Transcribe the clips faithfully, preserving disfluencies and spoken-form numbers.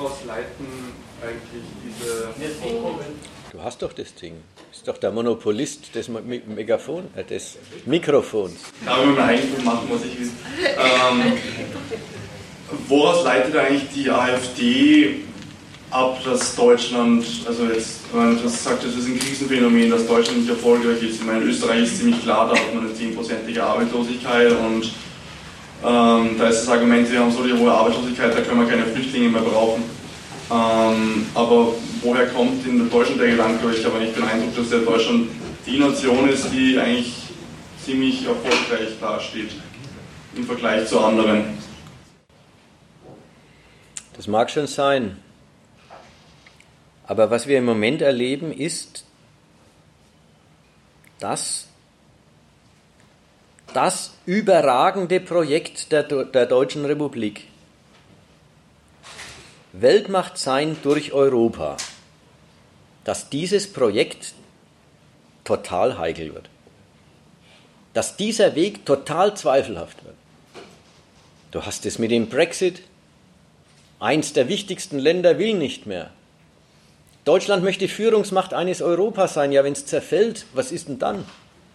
woraus leiten eigentlich diese... Du hast doch das Ding. Du bist doch der Monopolist des Me Megafon, äh, des Mikrofons. Darf ich mir mein Eigentum machen, muss ich wissen. Ähm, woraus leitet eigentlich die AfD ab, dass Deutschland, also jetzt, wenn man das sagt, das ist ein Krisenphänomen, dass Deutschland nicht erfolgreich ist. Ich meine, in Österreich ist ziemlich klar, da hat man eine zehnprozentige Arbeitslosigkeit und ähm, da ist das Argument, wir haben so die hohe Arbeitslosigkeit, da können wir keine Flüchtlinge mehr brauchen. Ähm, aber woher kommt in Deutschland der Gedanke? Ich habe eigentlich den Eindruck, dass der Deutschland die Nation ist, die eigentlich ziemlich erfolgreich dasteht im Vergleich zu anderen. Das mag schon sein. Aber was wir im Moment erleben, ist, dass das überragende Projekt der, der Deutschen Republik, Weltmacht sein durch Europa, dass dieses Projekt total heikel wird. Dass dieser Weg total zweifelhaft wird. Du hast es mit dem Brexit. Eins der wichtigsten Länder will nicht mehr. Deutschland möchte Führungsmacht eines Europas sein. Ja, wenn es zerfällt, was ist denn dann?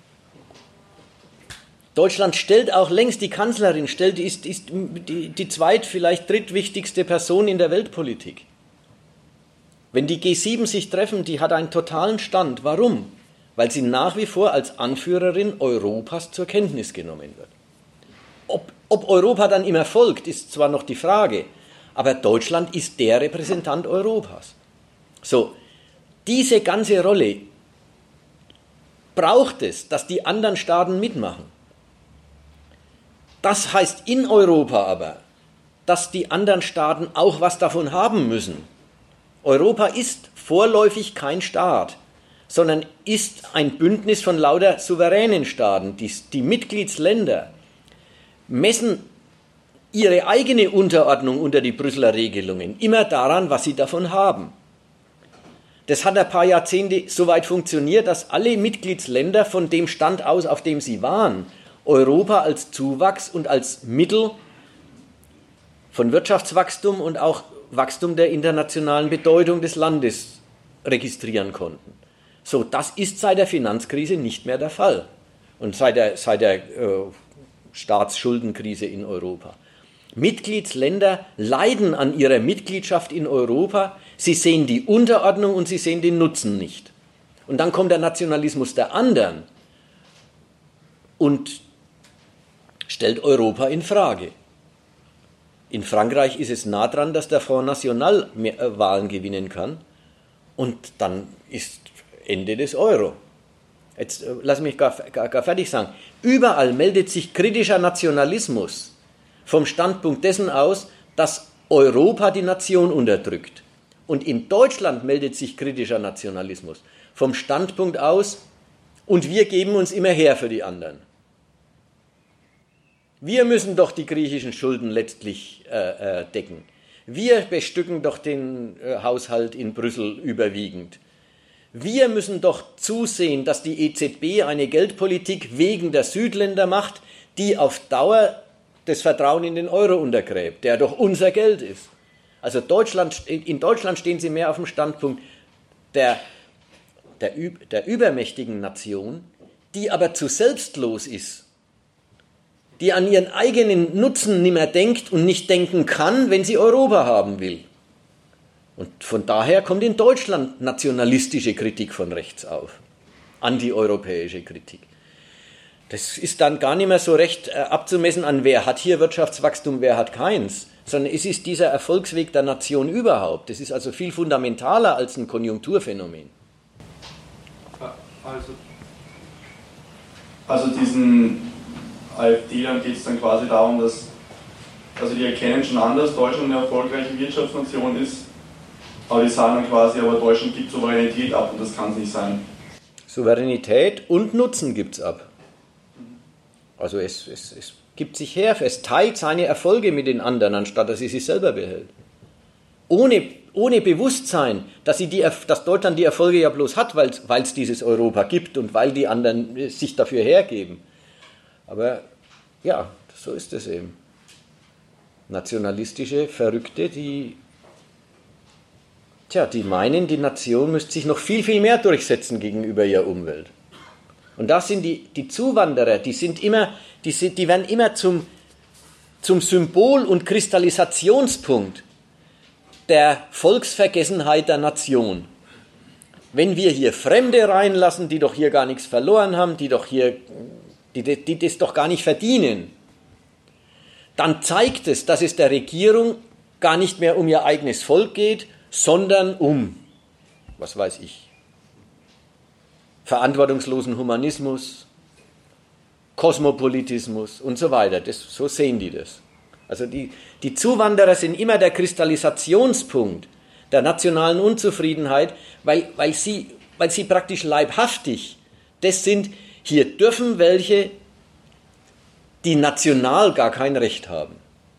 Deutschland stellt auch längst die Kanzlerin, stellt, ist, ist die, die zweit-, vielleicht drittwichtigste Person in der Weltpolitik. Wenn die G sieben sich treffen, die hat einen totalen Stand. Warum? Weil sie nach wie vor als Anführerin Europas zur Kenntnis genommen wird. Ob, ob Europa dann immer folgt, ist zwar noch die Frage, aber Deutschland ist der Repräsentant Europas. So, diese ganze Rolle braucht es, dass die anderen Staaten mitmachen. Das heißt in Europa aber, dass die anderen Staaten auch was davon haben müssen. Europa ist vorläufig kein Staat, sondern ist ein Bündnis von lauter souveränen Staaten. Die, die Mitgliedsländer messen ihre eigene Unterordnung unter die Brüsseler Regelungen immer daran, was sie davon haben. Das hat ein paar Jahrzehnte so weit funktioniert, dass alle Mitgliedsländer von dem Stand aus, auf dem sie waren, Europa als Zuwachs und als Mittel von Wirtschaftswachstum und auch Wachstum der internationalen Bedeutung des Landes registrieren konnten. So, das ist seit der Finanzkrise nicht mehr der Fall und seit der, seit der äh, Staatsschuldenkrise in Europa. Mitgliedsländer leiden an ihrer Mitgliedschaft in Europa, sie sehen die Unterordnung und sie sehen den Nutzen nicht. Und dann kommt der Nationalismus der anderen und stellt Europa in Frage. In Frankreich ist es nah dran, dass der Front National Wahlen gewinnen kann und dann ist Ende des Euro. Jetzt äh, lass mich gar, gar, gar fertig sagen. Überall meldet sich kritischer Nationalismus vom Standpunkt dessen aus, dass Europa die Nation unterdrückt. Und in Deutschland meldet sich kritischer Nationalismus vom Standpunkt aus, und wir geben uns immer her für die anderen. Wir müssen doch die griechischen Schulden letztlich äh, äh, decken. Wir bestücken doch den äh, Haushalt in Brüssel überwiegend. Wir müssen doch zusehen, dass die E Z B eine Geldpolitik wegen der Südländer macht, die auf Dauer das Vertrauen in den Euro untergräbt, der doch unser Geld ist. Also Deutschland, in Deutschland stehen sie mehr auf dem Standpunkt der, der, der übermächtigen Nation, die aber zu selbstlos ist, die an ihren eigenen Nutzen nicht mehr denkt und nicht denken kann, wenn sie Europa haben will. Und von daher kommt in Deutschland nationalistische Kritik von rechts auf, antieuropäische Kritik. Das ist dann gar nicht mehr so recht äh, abzumessen an, wer hat hier Wirtschaftswachstum, wer hat keins, sondern es ist dieser Erfolgsweg der Nation überhaupt. Das ist also viel fundamentaler als ein Konjunkturphänomen. Also, also diesen AfD-Lern geht es dann quasi darum, dass, also die erkennen schon an, dass Deutschland eine erfolgreiche Wirtschaftsnation ist, aber die sagen dann quasi, aber Deutschland gibt Souveränität ab und das kann es nicht sein. Souveränität und Nutzen gibt es ab. Also es, es, es gibt sich her, es teilt seine Erfolge mit den anderen, anstatt dass es sich selber behält. Ohne, ohne Bewusstsein, dass, sie die, dass Deutschland die Erfolge ja bloß hat, weil es dieses Europa gibt und weil die anderen sich dafür hergeben. Aber ja, so ist es eben. Nationalistische Verrückte, die Tja, die meinen, die Nation müsste sich noch viel, viel mehr durchsetzen gegenüber ihrer Umwelt. Und da sind die, die Zuwanderer, die sind immer, die, sind, die werden immer zum, zum Symbol und Kristallisationspunkt der Volksvergessenheit der Nation. Wenn wir hier Fremde reinlassen, die doch hier gar nichts verloren haben, die doch hier, die, die das doch gar nicht verdienen, dann zeigt es, dass es der Regierung gar nicht mehr um ihr eigenes Volk geht, sondern um, was weiß ich, verantwortungslosen Humanismus, Kosmopolitismus und so weiter. Das, so sehen die das. Also die, die Zuwanderer sind immer der Kristallisationspunkt der nationalen Unzufriedenheit, weil, weil, sie, weil sie praktisch leibhaftig das sind, hier dürfen welche, die national gar kein Recht haben.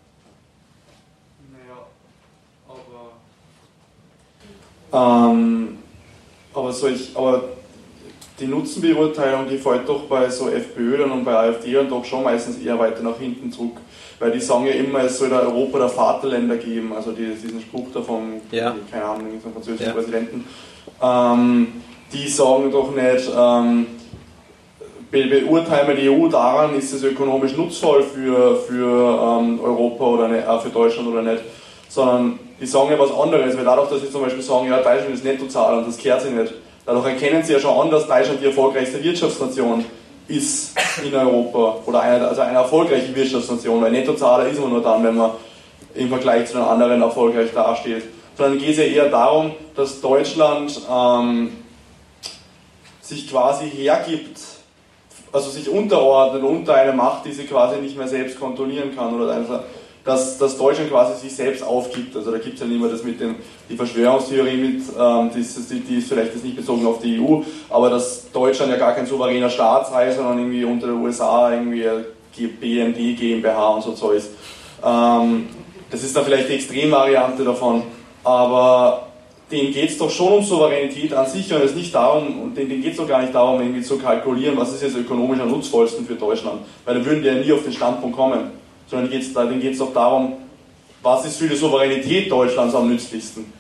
Naja, aber... Ähm, aber, solch, aber die Nutzenbeurteilung, die fällt doch bei so FPÖ und bei AfD und doch schon meistens eher weiter nach hinten zurück. Weil die sagen ja immer, es soll da Europa der Vaterländer geben, also die, diesen Spruch da vom, ja. keine Ahnung, vom französischen ja. Präsidenten. Ähm, die sagen doch nicht, ähm, be beurteilen wir die E U daran, ist es ökonomisch nutzvoll für, für ähm, Europa oder nicht, äh, für Deutschland oder nicht, sondern die sagen ja was anderes, weil dadurch, dass sie zum Beispiel sagen, ja, Deutschland ist Nettozahler und das kehrt sie nicht, dadurch erkennen sie ja schon an, dass Deutschland die erfolgreichste Wirtschaftsnation ist in Europa oder eine, also eine erfolgreiche Wirtschaftsnation, weil Nettozahler ist man nur dann, wenn man im Vergleich zu den anderen erfolgreich dasteht. Sondern geht es ja eher darum, dass Deutschland ähm, sich quasi hergibt, also sich unterordnet unter eine Macht, die sie quasi nicht mehr selbst kontrollieren kann, oder also, dass, dass Deutschland quasi sich selbst aufgibt. Also da gibt es ja immer das mit dem, die Verschwörungstheorie mit, ähm, die, ist, die, die ist vielleicht jetzt nicht bezogen auf die E U, aber dass Deutschland ja gar kein souveräner Staat sei, sondern irgendwie unter den U S A irgendwie B N D, GmbH und so Zeugs. Ähm, das ist dann vielleicht die Extremvariante davon, aber denen geht es doch schon um Souveränität an sich und es nicht darum, und denen geht es doch gar nicht darum, irgendwie zu kalkulieren, was ist jetzt ökonomisch am nutzvollsten für Deutschland, weil dann würden die ja nie auf den Standpunkt kommen, sondern denen geht es doch darum, was ist für die Souveränität Deutschlands am nützlichsten.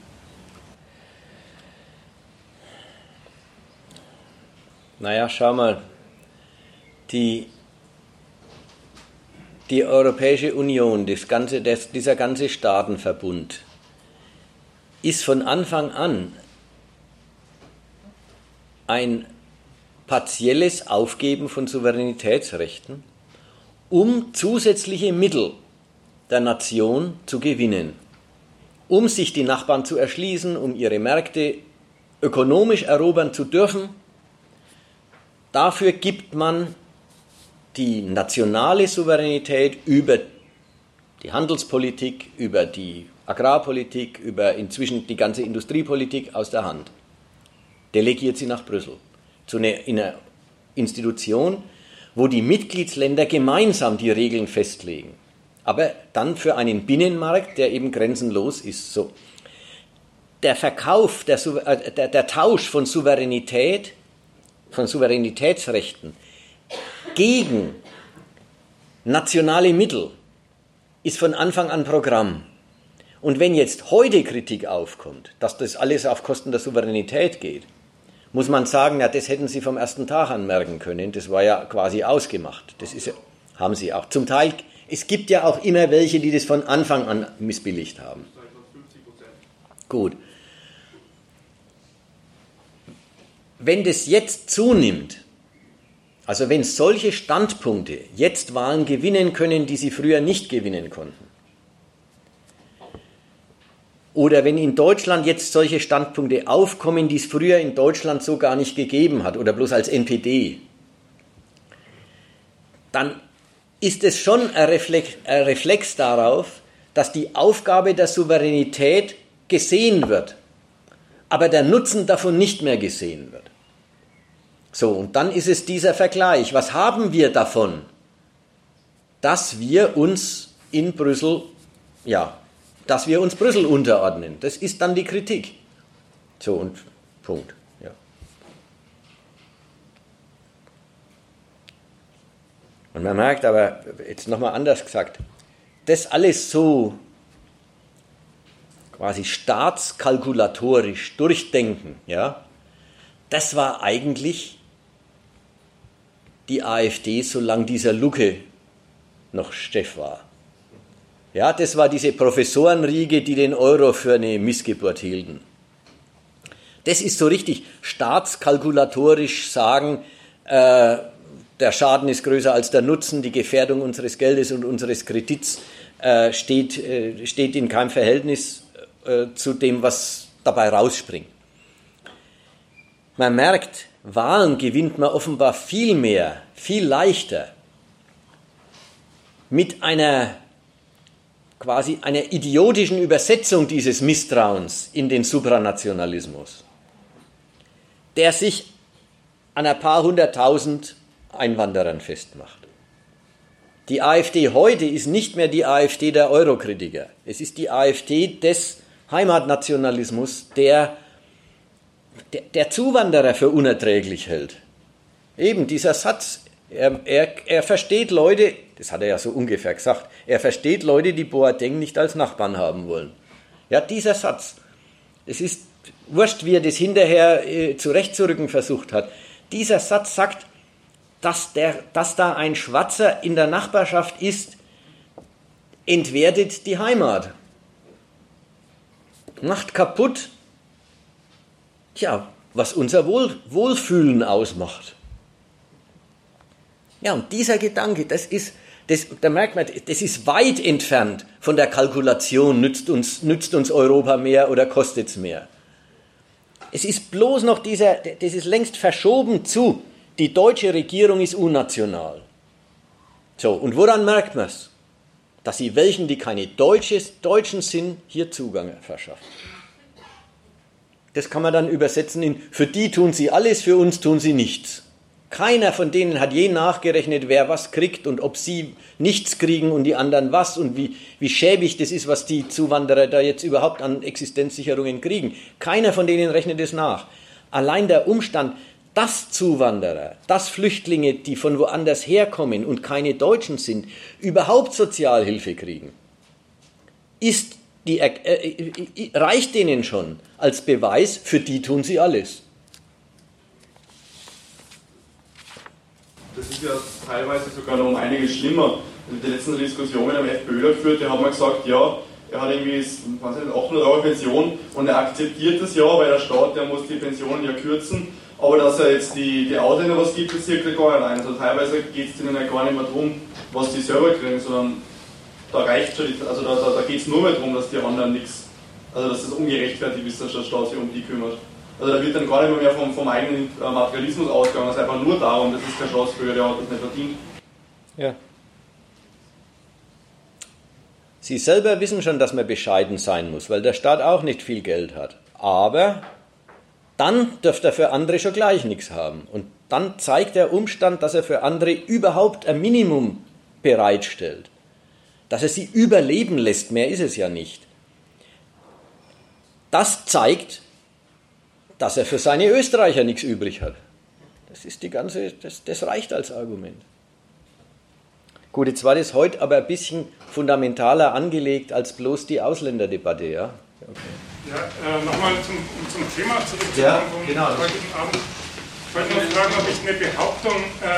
Naja, schau mal, die, die Europäische Union, das ganze, das, dieser ganze Staatenverbund, ist von Anfang an ein partielles Aufgeben von Souveränitätsrechten, um zusätzliche Mittel der Nation zu gewinnen, um sich die Nachbarn zu erschließen, um ihre Märkte ökonomisch erobern zu dürfen. Dafür gibt man die nationale Souveränität über die Handelspolitik, über die Agrarpolitik, über inzwischen die ganze Industriepolitik aus der Hand. Delegiert sie nach Brüssel. Zu einer, einer Institution, wo die Mitgliedsländer gemeinsam die Regeln festlegen. Aber dann für einen Binnenmarkt, der eben grenzenlos ist. So. Der Verkauf, der, der, der Tausch von Souveränität, von Souveränitätsrechten gegen nationale Mittel ist von Anfang an Programm. Und wenn jetzt heute Kritik aufkommt, dass das alles auf Kosten der Souveränität geht, muss man sagen, ja, das hätten Sie vom ersten Tag an merken können, das war ja quasi ausgemacht. Das ist ja, haben Sie auch. Zum Teil, es gibt ja auch immer welche, die das von Anfang an missbilligt haben. Gut. Wenn das jetzt zunimmt, also wenn solche Standpunkte jetzt Wahlen gewinnen können, die sie früher nicht gewinnen konnten, oder wenn in Deutschland jetzt solche Standpunkte aufkommen, die es früher in Deutschland so gar nicht gegeben hat, oder bloß als N P D, dann ist es schon ein Reflex, ein Reflex darauf, dass die Aufgabe der Souveränität gesehen wird, aber der Nutzen davon nicht mehr gesehen wird. So, und dann ist es dieser Vergleich. Was haben wir davon, dass wir uns in Brüssel, ja, dass wir uns Brüssel unterordnen? Das ist dann die Kritik. So, und Punkt. Ja. Und man merkt aber, jetzt nochmal anders gesagt, das alles so quasi staatskalkulatorisch durchdenken, ja, das war eigentlich die AfD, solange dieser Lucke noch Chef war. Ja, das war diese Professorenriege, die den Euro für eine Missgeburt hielten. Das ist so richtig staatskalkulatorisch sagen, äh, der Schaden ist größer als der Nutzen, die Gefährdung unseres Geldes und unseres Kredits äh, steht, äh, steht in keinem Verhältnis äh, zu dem, was dabei rausspringt. Man merkt, Wahlen gewinnt man offenbar viel mehr, viel leichter mit einer quasi einer idiotischen Übersetzung dieses Misstrauens in den Supranationalismus, der sich an ein paar hunderttausend Einwanderern festmacht. Die AfD heute ist nicht mehr die AfD der Eurokritiker. Es ist die AfD des Heimatnationalismus, der, der, der Zuwanderer für unerträglich hält. Eben dieser Satz, er, er, er versteht Leute, das hat er ja so ungefähr gesagt, er versteht Leute, die Boateng nicht als Nachbarn haben wollen. Ja, dieser Satz, es ist wurscht, wie er das hinterher äh, zurechtzurücken versucht hat. Dieser Satz sagt, dass, der, dass da ein Schwarzer in der Nachbarschaft ist, entwertet die Heimat. Macht kaputt, tja, was unser Wohl, Wohlfühlen ausmacht. Ja, und dieser Gedanke, das ist, das, da merkt man, das ist weit entfernt von der Kalkulation, nützt uns, nützt uns Europa mehr oder kostet es mehr. Es ist bloß noch dieser, das ist längst verschoben zu, die deutsche Regierung ist unnational. So, und woran merkt man es? Dass sie welchen, die keine Deutsches, Deutschen sind, hier Zugang verschafft. Das kann man dann übersetzen in, für die tun sie alles, für uns tun sie nichts. Keiner von denen hat je nachgerechnet, wer was kriegt und ob sie nichts kriegen und die anderen was und wie, wie schäbig das ist, was die Zuwanderer da jetzt überhaupt an Existenzsicherungen kriegen. Keiner von denen rechnet es nach. Allein der Umstand, dass Zuwanderer, dass Flüchtlinge, die von woanders herkommen und keine Deutschen sind, überhaupt Sozialhilfe kriegen, ist die, äh, äh, reicht denen schon als Beweis, für die tun sie alles. Das ist ja teilweise sogar noch um einiges schlimmer. In der letzten Diskussion mit einem FPÖler geführt, der hat mal gesagt, ja, er hat irgendwie achthundert Euro Pension und er akzeptiert das ja, weil der Staat, der muss die Pensionen ja kürzen, aber dass er jetzt die, die Ausländer was gibt, das sieht er gar nicht ein. Also teilweise geht es ihnen ja gar nicht mehr darum, was die selber kriegen, sondern da reicht schon, also da, da, da geht es nur mehr darum, dass die anderen nichts, also dass das ungerechtfertigt ist, dass der Staat sich um die kümmert. Also da wird dann gar nicht mehr vom, vom eigenen Materialismus ausgegangen, es ist einfach nur darum, das ist kein Staatsbürger, der hat das nicht verdient. Ja. Sie selber wissen schon, dass man bescheiden sein muss, weil der Staat auch nicht viel Geld hat. Aber dann dürfte er für andere schon gleich nichts haben. Und dann zeigt der Umstand, dass er für andere überhaupt ein Minimum bereitstellt. Dass er sie überleben lässt, mehr ist es ja nicht. Das zeigt, dass er für seine Österreicher nichts übrig hat. Das ist die ganze, das, das reicht als Argument. Gut, jetzt war das heute aber ein bisschen fundamentaler angelegt als bloß die Ausländerdebatte, ja? Okay. Ja, äh, nochmal zum, um zum Thema zurückzukommen ja, vom genau. heutigen Abend. Ich wollte nur fragen, ob ich eine Behauptung,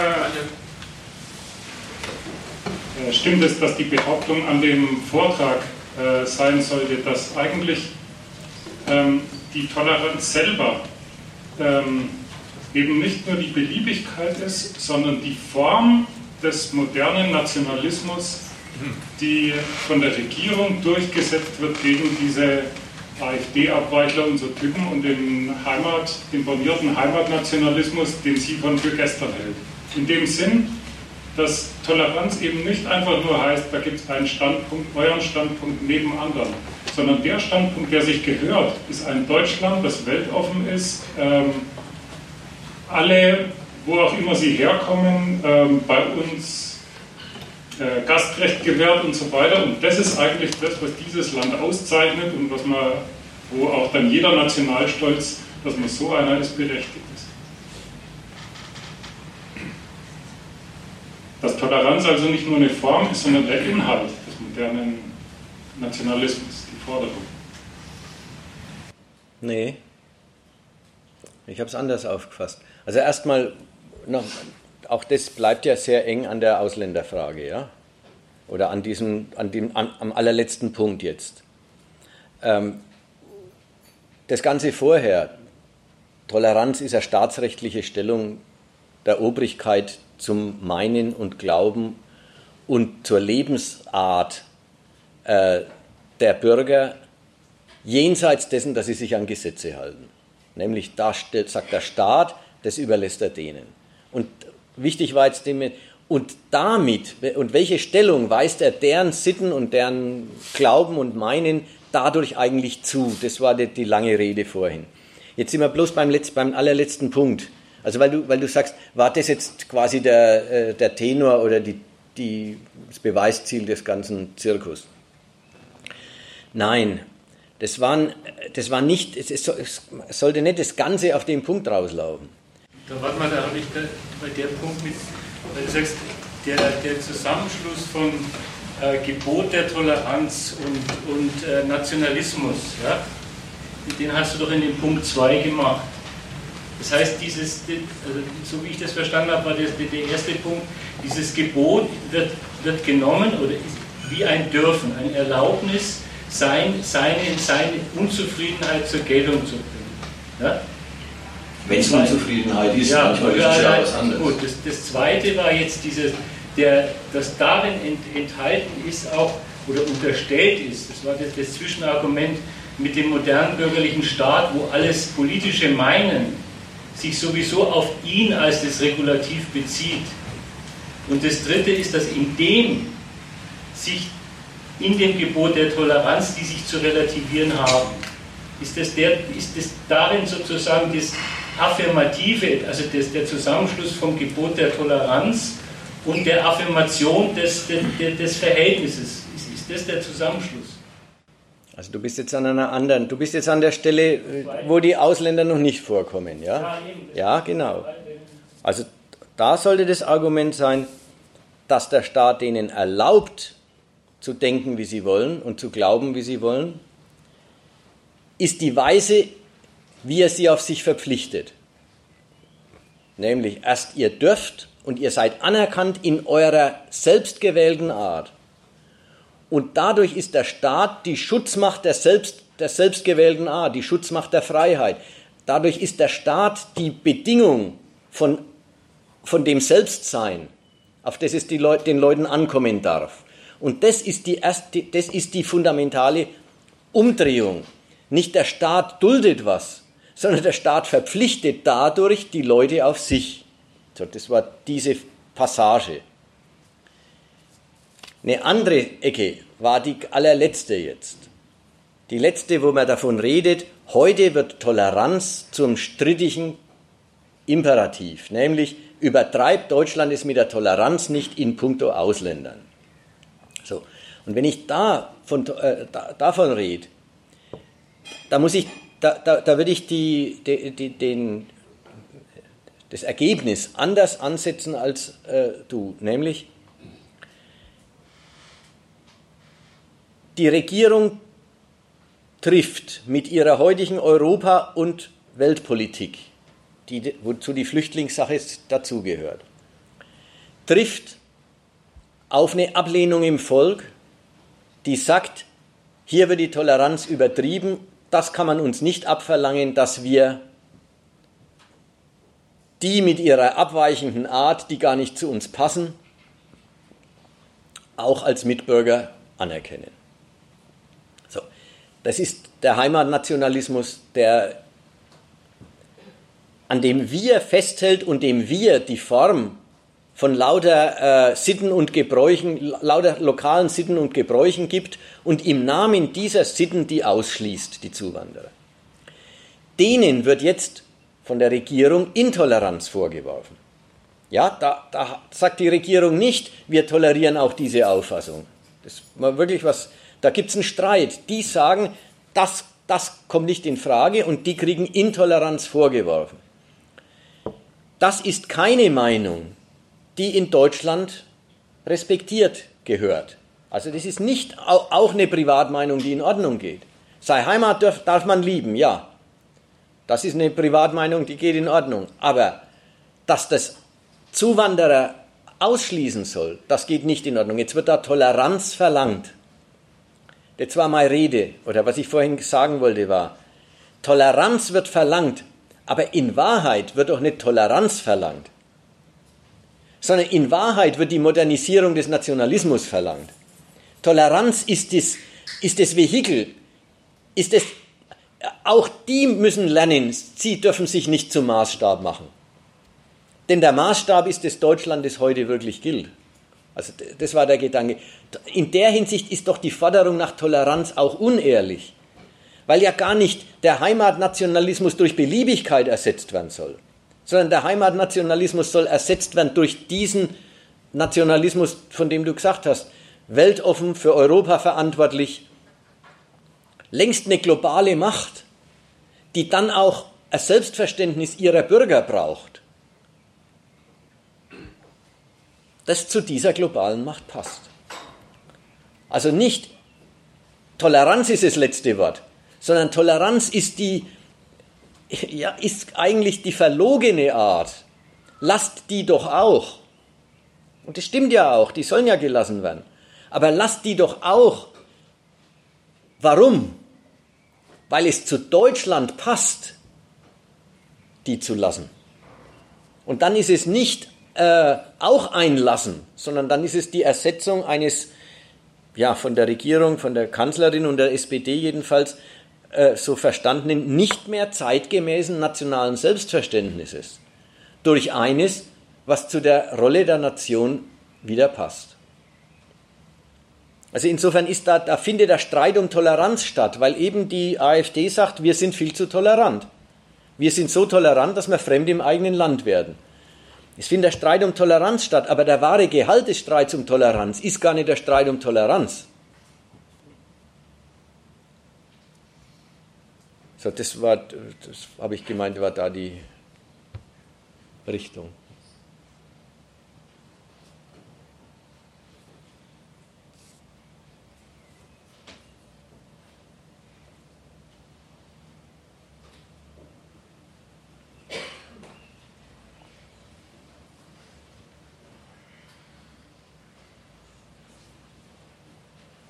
äh, äh, stimmt es, dass die Behauptung an dem Vortrag äh, sein sollte, dass eigentlich ähm, die Toleranz selber ähm, eben nicht nur die Beliebigkeit ist, sondern die Form des modernen Nationalismus, die von der Regierung durchgesetzt wird gegen diese AfD-Abweichler und so Typen und den Heimat, den bornierten Heimatnationalismus, den sie von für gestern hält. In dem Sinn, dass Toleranz eben nicht einfach nur heißt, da gibt es einen Standpunkt, euren Standpunkt neben anderen, sondern der Standpunkt, der sich gehört, ist ein Deutschland, das weltoffen ist, ähm, alle, wo auch immer sie herkommen, ähm, bei uns äh, Gastrecht gewährt und so weiter. Und das ist eigentlich das, was dieses Land auszeichnet und was man, wo auch dann jeder Nationalstolz, dass man so einer ist, berechtigt ist. Dass Toleranz also nicht nur eine Form ist, sondern der Inhalt des modernen Nationalismus, die Forderung. Nee, ich habe es anders aufgefasst. Also erstmal, auch das bleibt ja sehr eng an der Ausländerfrage, ja? Oder an diesem, an dem, an, am allerletzten Punkt jetzt. Ähm, das Ganze vorher, Toleranz ist eine staatsrechtliche Stellung der Obrigkeit zum Meinen und Glauben und zur Lebensart äh, der Bürger jenseits dessen, dass sie sich an Gesetze halten. Nämlich, da stellt, sagt der Staat, das überlässt er denen. Und wichtig war jetzt, dem, und damit, und welche Stellung weist er deren Sitten und deren Glauben und Meinen dadurch eigentlich zu? Das war die, die lange Rede vorhin. Jetzt sind wir bloß beim, Letz-, beim allerletzten Punkt. Also weil du, weil du sagst, war das jetzt quasi der, äh, der Tenor oder die, die, das Beweisziel des ganzen Zirkus? Nein, das, waren, das war nicht, es, es sollte nicht das Ganze auf den Punkt rauslaufen. Da warte mal, da habe ich da, bei der Punkt mit, weil du sagst, der, der Zusammenschluss von äh, Gebot der Toleranz und, und äh, Nationalismus, ja, den hast du doch in dem Punkt zwei gemacht. Das heißt, dieses, also so wie ich das verstanden habe, war das der erste Punkt, dieses Gebot wird, wird genommen oder ist wie ein Dürfen, ein Erlaubnis, sein, seine, seine Unzufriedenheit zur Geltung zu bringen. Ja? Wenn es Unzufriedenheit ist, ja, manchmal ist es ja was anderes. Gut, das, das zweite war jetzt dieses, der, das darin ent, enthalten ist auch, oder unterstellt ist, das war das, das Zwischenargument mit dem modernen bürgerlichen Staat, wo alles politische Meinen sich sowieso auf ihn als das Regulativ bezieht. Und das dritte ist, dass in dem sich in dem Gebot der Toleranz, die sich zu relativieren haben, ist das, der, ist das darin sozusagen das Affirmative, also das, der Zusammenschluss vom Gebot der Toleranz und der Affirmation des, des, des Verhältnisses. Ist, ist das der Zusammenschluss? Also du bist jetzt an einer anderen, du bist jetzt an der Stelle, wo die Ausländer noch nicht vorkommen, ja? Ja, genau. Also da sollte das Argument sein, dass der Staat denen erlaubt, zu denken, wie sie wollen und zu glauben, wie sie wollen, ist die Weise, wie er sie auf sich verpflichtet. Nämlich erst ihr dürft und ihr seid anerkannt in eurer selbstgewählten Art. Und dadurch ist der Staat die Schutzmacht der, selbst, der selbstgewählten Art, die Schutzmacht der Freiheit. Dadurch ist der Staat die Bedingung von, von dem Selbstsein, auf das es die Leut, den Leuten ankommen darf. Und das ist die erste, das ist die fundamentale Umdrehung. Nicht der Staat duldet was, sondern der Staat verpflichtet dadurch die Leute auf sich. So, das war diese Passage. Eine andere Ecke war die allerletzte jetzt. Die letzte, wo man davon redet, heute wird Toleranz zum strittigen Imperativ, nämlich übertreibt Deutschland es mit der Toleranz nicht in puncto Ausländern. So. Und wenn ich da von, äh, da, davon rede, da muss ich, da, da, da würde ich die, die, die, den, das Ergebnis anders ansetzen als äh, du, nämlich die Regierung trifft mit ihrer heutigen Europa- und Weltpolitik, die, wozu die Flüchtlingssache dazugehört, trifft auf eine Ablehnung im Volk, die sagt, hier wird die Toleranz übertrieben, das kann man uns nicht abverlangen, dass wir die mit ihrer abweichenden Art, die gar nicht zu uns passen, auch als Mitbürger anerkennen. So, das ist der Heimatnationalismus, der, an dem wir festhält und dem wir die Form von lauter äh, Sitten und Gebräuchen, lauter lokalen Sitten und Gebräuchen gibt und im Namen dieser Sitten die ausschließt, die Zuwanderer. Denen wird jetzt von der Regierung Intoleranz vorgeworfen. Ja, da, da sagt die Regierung nicht, wir tolerieren auch diese Auffassung. Das ist mal wirklich was, da gibt es einen Streit. Die sagen, das, das kommt nicht in Frage und die kriegen Intoleranz vorgeworfen. Das ist keine Meinung, die in Deutschland respektiert gehört. Also das ist nicht auch eine Privatmeinung, die in Ordnung geht. Sei Heimat darf, darf man lieben, ja. Das ist eine Privatmeinung, die geht in Ordnung. Aber dass das Zuwanderer ausschließen soll, das geht nicht in Ordnung. Jetzt wird da Toleranz verlangt. Das war meine Rede, oder was ich vorhin sagen wollte war, Toleranz wird verlangt, aber in Wahrheit wird doch nicht Toleranz verlangt, sondern in Wahrheit wird die Modernisierung des Nationalismus verlangt. Toleranz ist das, ist das Vehikel, ist das, auch die müssen lernen, sie dürfen sich nicht zum Maßstab machen. Denn der Maßstab ist das Deutschland, das heute wirklich gilt. Also das war der Gedanke. In der Hinsicht ist doch die Forderung nach Toleranz auch unehrlich, weil ja gar nicht der Heimatnationalismus durch Beliebigkeit ersetzt werden soll, sondern der Heimatnationalismus soll ersetzt werden durch diesen Nationalismus, von dem du gesagt hast, weltoffen, für Europa verantwortlich, längst eine globale Macht, die dann auch ein Selbstverständnis ihrer Bürger braucht, das zu dieser globalen Macht passt. Also nicht Toleranz ist das letzte Wort, sondern Toleranz ist die, ja, ist eigentlich die verlogene Art. Lasst die doch auch. Und das stimmt ja auch, die sollen ja gelassen werden. Aber lasst die doch auch. Warum? Weil es zu Deutschland passt, die zu lassen. Und dann ist es nicht äh, auch einlassen, sondern dann ist es die Ersetzung eines, ja, von der Regierung, von der Kanzlerin und der S P D jedenfalls, äh, so verstandenen, nicht mehr zeitgemäßen nationalen Selbstverständnisses durch eines, was zu der Rolle der Nation wieder passt. Also insofern ist da, da findet der Streit um Toleranz statt, weil eben die AfD sagt, wir sind viel zu tolerant. Wir sind so tolerant, dass wir Fremde im eigenen Land werden. Es findet der Streit um Toleranz statt, aber der wahre Gehalt des Streits um Toleranz ist gar nicht der Streit um Toleranz. So, das war, das habe ich gemeint, war da die Richtung.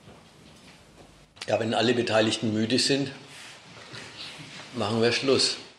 Ja, wenn alle Beteiligten müde sind, machen wir Schluss.